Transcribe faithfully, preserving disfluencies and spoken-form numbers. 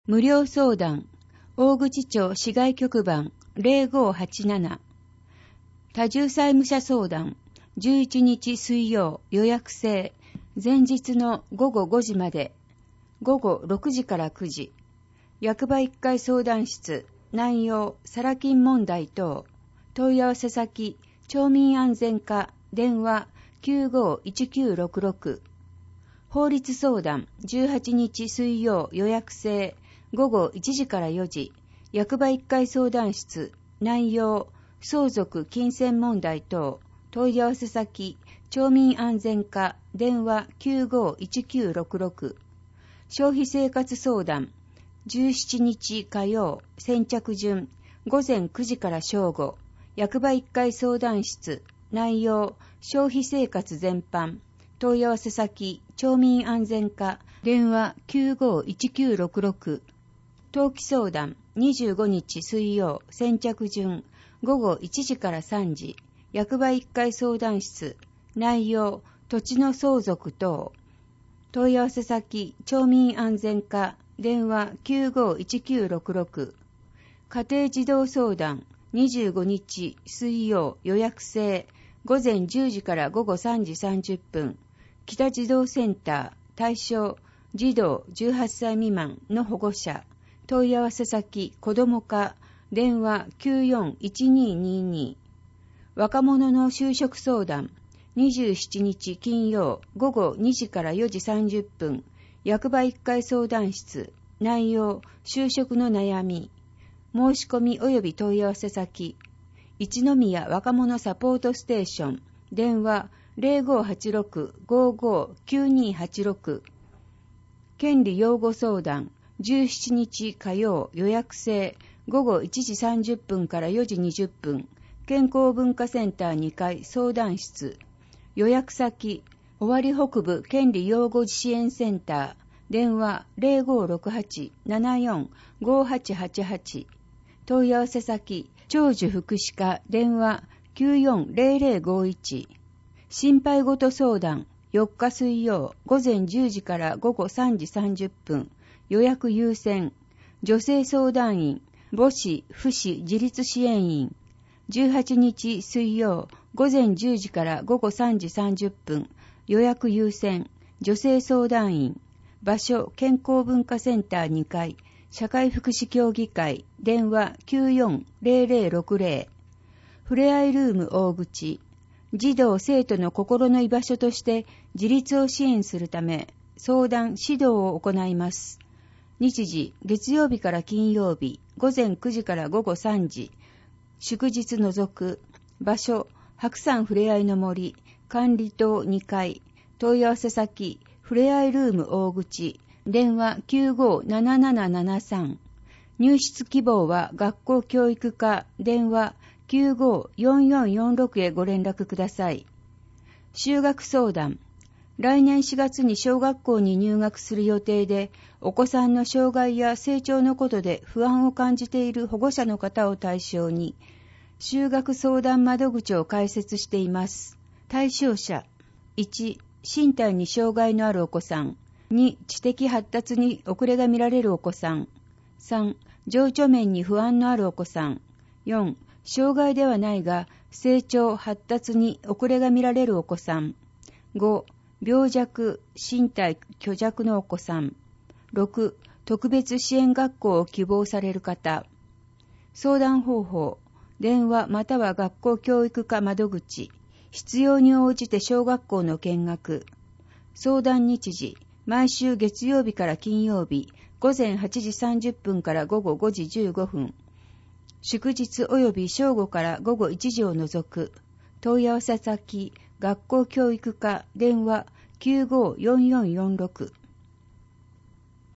無料相談、大口町市外局番 ゼロごーはちなな。多重債務者相談、じゅういちにち水曜予約制、前日のごごごじまで、ごごろくじからくじ。役場いっかい相談室、内容、サラ金問題等。問い合わせ先、町民安全課、電話 きゅうごーいちきゅうろくろく。法律相談、じゅうはちにち水曜予約制、ごごいちじからよじ。役場いっかい相談室、内容、相続金銭問題等。問い合わせ先、町民安全課、電話 きゅうごーいちきゅうろくろく。消費生活相談、じゅうしちにち火曜、先着順、ごぜんくじから正午。役場いっかい相談室、内容、消費生活全般。問い合わせ先、町民安全課、電話 きゅうごーいちきゅうろくろく。登記相談、にじゅうごにち水曜、先着順、ごごいちじからさんじ。役場いっかい相談室、内容、土地の相続等。問い合わせ先、町民安全課、電話 きゅうごーいちきゅうろくろく。家庭児童相談、にじゅうごにち水曜予約制、ごぜんじゅうじからごごさんじさんじゅっぷん。北児童センター、対象、児童じゅうはっさい未満の保護者。問い合わせ先、子ども課、電話 きゅうよんいちにーにーにー。若者の就職相談、にじゅうしちにち金曜ごごにじからよじさんじゅっぷん。役場いっかい相談室、内容、就職の悩み。申し込み及び問い合わせ先、一宮若者サポートステーション、電話 ゼロごーはちろく ごーごーきゅうにーはちろく。権利擁護相談、じゅうしちにち火曜予約制、ごごいちじさんじゅっぷんからよじにじゅっぷん。健康文化センターにかい相談室。予約先、尾張北部権利擁護支援センター、電話 ゼロごーろくはち ななよん ごーはちはちはち。問い合わせ先、長寿福祉課、電話 きゅうよんゼロゼロごいち。心配事相談、よっか水曜ごぜんじゅうじからごごさんじさんじゅっぷん。予約優先。女性相談員、母子、父子自立支援員。じゅうはちにち水曜ごぜんじゅうじからごごさんじさんじゅっぷん。予約優先。女性相談員。場所、健康文化センターにかい。社会福祉協議会。電話 きゅうよんゼロゼロろくゼロ。ふれあいルーム大口。児童生徒の心の居場所として自立を支援するため相談指導を行います。日時、月曜日から金曜日、ごぜんくじからごごさんじ。祝日除く。場所、白山ふれあいの森、管理棟にかい。問い合わせ先、ふれあいルーム大口。電話 きゅうごーななななななさん。入室希望は学校教育課、電話 きゅうごーよんよんよんろく へご連絡ください。就学相談。来年しがつに小学校に入学する予定で、お子さんの障害や成長のことで不安を感じている保護者の方を対象に、就学相談窓口を開設しています。対象者、いち、身体に障害のあるお子さん、に、知的発達に遅れが見られるお子さん、さん、情緒面に不安のあるお子さん、よん、障害ではないが成長発達に遅れが見られるお子さん、ご、病弱身体虚弱のお子さん、ろく、特別支援学校を希望される方。相談方法、電話または学校教育課窓口、必要に応じて小学校の見学。相談日時、毎週月曜日から金曜日、ごぜんはちじさんじゅっぷんからごごごじじゅうごふん。祝日及び正午からごごいちじを除く。問い合わせ先、学校教育課、電話 きゅうごーよんよんよんろく。